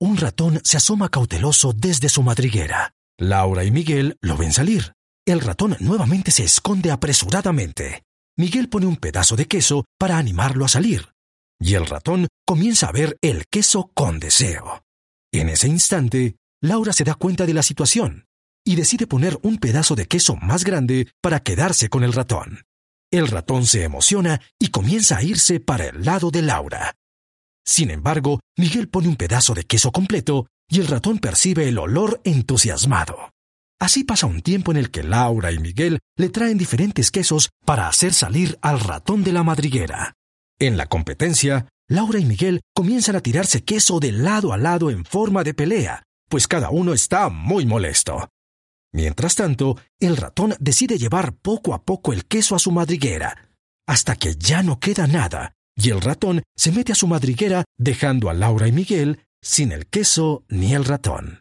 un ratón se asoma cauteloso desde su madriguera. Laura y Miguel lo ven salir. El ratón nuevamente se esconde apresuradamente. Miguel pone un pedazo de queso para animarlo a salir. Y el ratón comienza a ver el queso con deseo. En ese instante, Laura se da cuenta de la situación y decide poner un pedazo de queso más grande para quedarse con el ratón. El ratón se emociona y comienza a irse para el lado de Laura. Sin embargo, Miguel pone un pedazo de queso completo y el ratón percibe el olor entusiasmado. Así pasa un tiempo en el que Laura y Miguel le traen diferentes quesos para hacer salir al ratón de la madriguera. En la competencia, Laura y Miguel comienzan a tirarse queso de lado a lado en forma de pelea, pues cada uno está muy molesto. Mientras tanto, el ratón decide llevar poco a poco el queso a su madriguera, hasta que ya no queda nada, y el ratón se mete a su madriguera dejando a Laura y Miguel sin el queso ni el ratón.